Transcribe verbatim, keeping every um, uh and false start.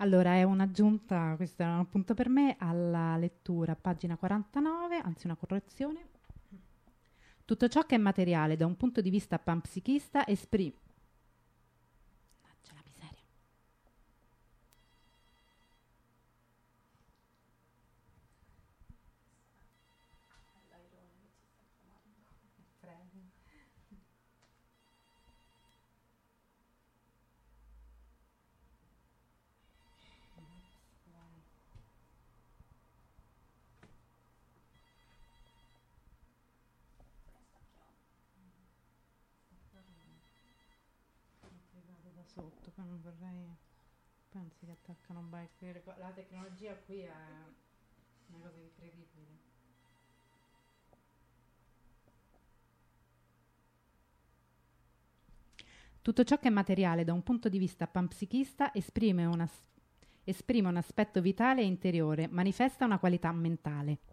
Allora, è un'aggiunta, questo è un appunto per me, alla lettura, pagina quarantanove, anzi una correzione. Tutto ciò che è materiale da un punto di vista panpsichista esprime... Mannaggia la miseria. Da sotto, poi non vorrei... Pensi che attaccano un bike. La tecnologia qui è una cosa incredibile. Tutto ciò che è materiale da un punto di vista panpsichista esprime, una, esprime un aspetto vitale e interiore, manifesta una qualità mentale.